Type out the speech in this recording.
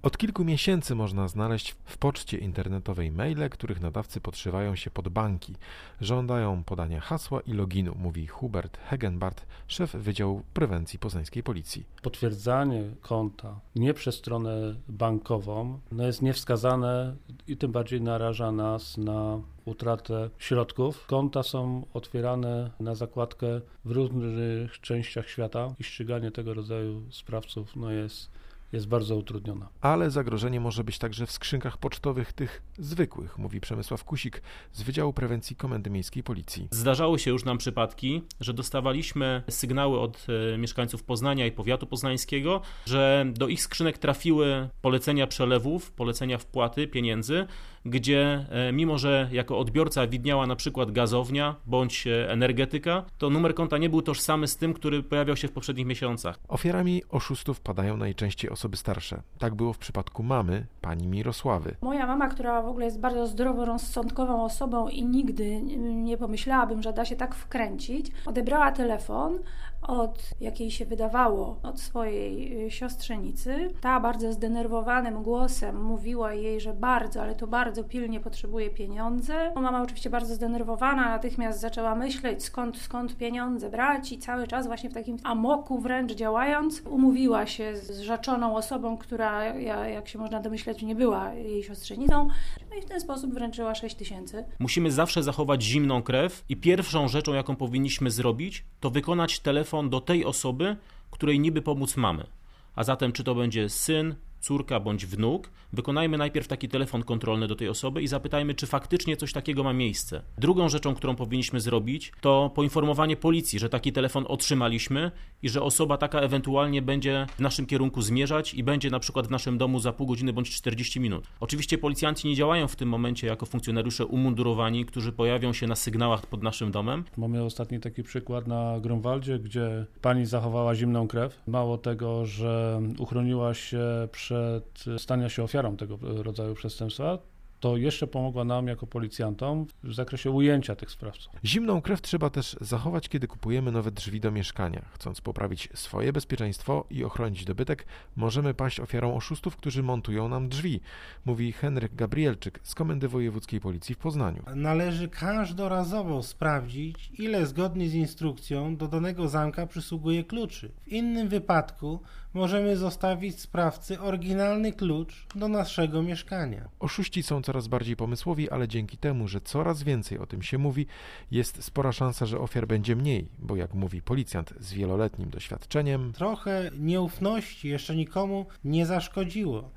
Od kilku miesięcy można znaleźć w poczcie internetowej maile, których nadawcy podszywają się pod banki. Żądają podania hasła i loginu, mówi Hubert Hegenbart, szef Wydziału Prewencji Poznańskiej Policji. Potwierdzanie konta nie przez stronę bankową jest niewskazane i tym bardziej naraża nas na utratę środków. Konta są otwierane na zakładkę w różnych częściach świata i ściganie tego rodzaju sprawców jest bardzo utrudniona. Ale zagrożenie może być także w skrzynkach pocztowych tych zwykłych, mówi Przemysław Kusik z Wydziału Prewencji Komendy Miejskiej Policji. Zdarzały się już nam przypadki, że dostawaliśmy sygnały od mieszkańców Poznania i powiatu poznańskiego, że do ich skrzynek trafiły polecenia przelewów, polecenia wpłaty pieniędzy, gdzie mimo, że jako odbiorca widniała na przykład gazownia bądź energetyka, to numer konta nie był tożsamy z tym, który pojawiał się w poprzednich miesiącach. Ofiarami oszustów padają najczęściej osoby starsze. Tak było w przypadku mamy, pani Mirosławy. Moja mama, która w ogóle jest bardzo zdroworozsądkową osobą i nigdy nie pomyślałabym, że da się tak wkręcić, odebrała telefon od, jak jej się wydawało, od swojej siostrzenicy. Ta bardzo zdenerwowanym głosem mówiła jej, że ale to bardzo pilnie potrzebuje pieniądze. Mama oczywiście bardzo zdenerwowana natychmiast zaczęła myśleć, skąd pieniądze brać i cały czas właśnie w takim amoku wręcz działając, umówiła się z rzeczoną osobą, która, jak się można domyśleć, nie była jej siostrzenicą. No i w ten sposób wręczyła 6 000. Musimy zawsze zachować zimną krew i pierwszą rzeczą, jaką powinniśmy zrobić, to wykonać telefon do tej osoby, której niby pomóc mamy. A zatem czy to będzie syn, córka bądź wnuk, wykonajmy najpierw taki telefon kontrolny do tej osoby i zapytajmy, czy faktycznie coś takiego ma miejsce. Drugą rzeczą, którą powinniśmy zrobić, to poinformowanie policji, że taki telefon otrzymaliśmy i że osoba taka ewentualnie będzie w naszym kierunku zmierzać i będzie na przykład w naszym domu za pół godziny bądź 40 minut. Oczywiście policjanci nie działają w tym momencie jako funkcjonariusze umundurowani, którzy pojawią się na sygnałach pod naszym domem. Mamy ostatni taki przykład na Grunwaldzie, gdzie pani zachowała zimną krew. Mało tego, że uchroniła się przed stania się ofiarą tego rodzaju przestępstwa, to jeszcze pomogła nam jako policjantom w zakresie ujęcia tych sprawców. Zimną krew trzeba też zachować, kiedy kupujemy nowe drzwi do mieszkania. Chcąc poprawić swoje bezpieczeństwo i ochronić dobytek, możemy paść ofiarą oszustów, którzy montują nam drzwi, mówi Henryk Gabrielczyk z Komendy Wojewódzkiej Policji w Poznaniu. Należy każdorazowo sprawdzić, ile zgodnie z instrukcją do danego zamka przysługuje kluczy. W innym wypadku możemy zostawić sprawcy oryginalny klucz do naszego mieszkania. Oszuści są coraz bardziej pomysłowi, ale dzięki temu, że coraz więcej o tym się mówi, jest spora szansa, że ofiar będzie mniej, bo jak mówi policjant z wieloletnim doświadczeniem, trochę nieufności jeszcze nikomu nie zaszkodziło.